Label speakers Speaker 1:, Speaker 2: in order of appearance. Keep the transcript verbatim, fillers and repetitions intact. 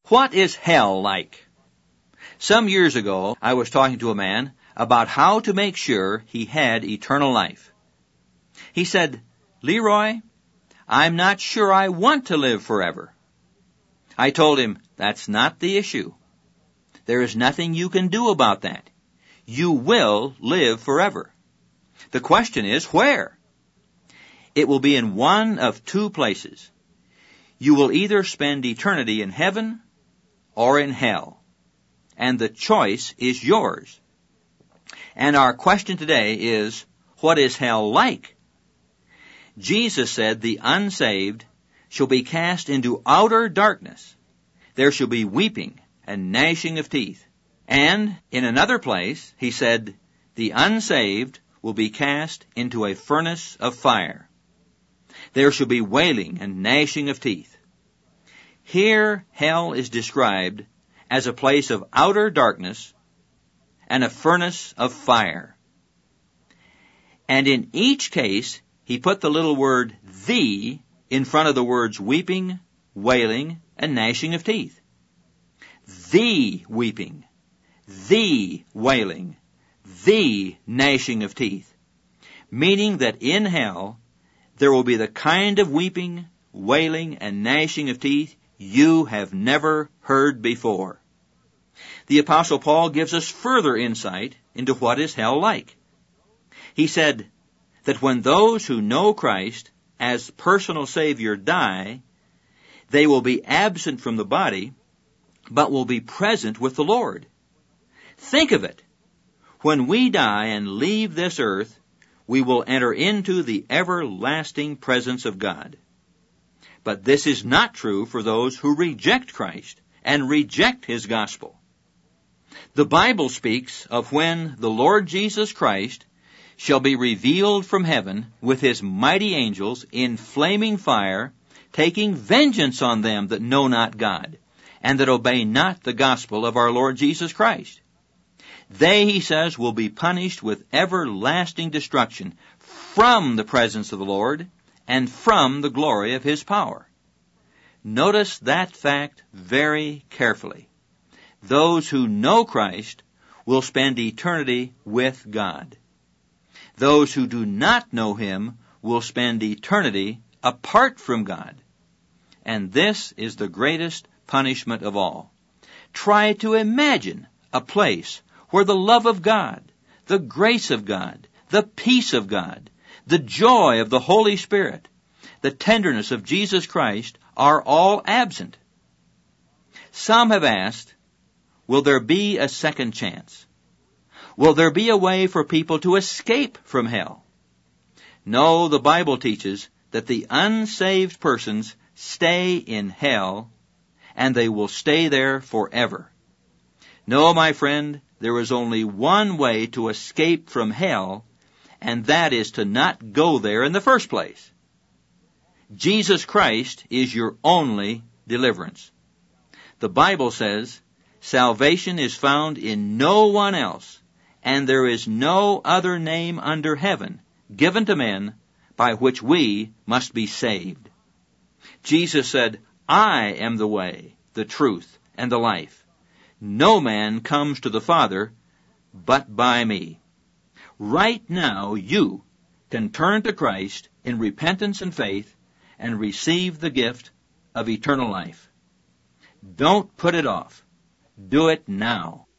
Speaker 1: What is hell like? Some years ago, I was talking to a man about how to make sure he had eternal life. He said, "Leroy, I'm not sure I want to live forever." I told him, that's not the issue. There is nothing you can do about that. You will live forever. The question is, where? It will be in one of two places. You will either spend eternity in heaven or in hell, and the choice is yours. And our question today is, what is hell like? Jesus said the unsaved shall be cast into outer darkness. There shall be weeping and gnashing of teeth. And in another place, he said, the unsaved will be cast into a furnace of fire. There shall be wailing and gnashing of teeth. Here, hell is described as a place of outer darkness and a furnace of fire. And in each case, he put the little word "the" in front of the words weeping, wailing, and gnashing of teeth. The weeping, the wailing, the gnashing of teeth. Meaning that in hell, there will be the kind of weeping, wailing, and gnashing of teeth you have never heard before. The Apostle Paul gives us further insight into what is hell like. He said that when those who know Christ as personal Savior die, they will be absent from the body, but will be present with the Lord. Think of it. When we die and leave this earth, we will enter into the everlasting presence of God. But this is not true for those who reject Christ and reject His gospel. The Bible speaks of when the Lord Jesus Christ shall be revealed from heaven with His mighty angels in flaming fire, taking vengeance on them that know not God, and that obey not the gospel of our Lord Jesus Christ. They, he says, will be punished with everlasting destruction from the presence of the Lord and from the glory of His power. Notice that fact very carefully. Those who know Christ will spend eternity with God. Those who do not know Him will spend eternity apart from God. And this is the greatest punishment of all. Try to imagine a place where the love of God, the grace of God, the peace of God, the joy of the Holy Spirit, the tenderness of Jesus Christ are all absent. Some have asked, will there be a second chance? Will there be a way for people to escape from hell? No, the Bible teaches that the unsaved persons stay in hell, and they will stay there forever. No, my friend, there is only one way to escape from hell, and that is to not go there in the first place. Jesus Christ is your only deliverance. The Bible says, salvation is found in no one else, and there is no other name under heaven given to men by which we must be saved. Jesus said, I am the way, the truth, and the life. No man comes to the Father but by me. Right now, you can turn to Christ in repentance and faith and receive the gift of eternal life. Don't put it off. Do it now.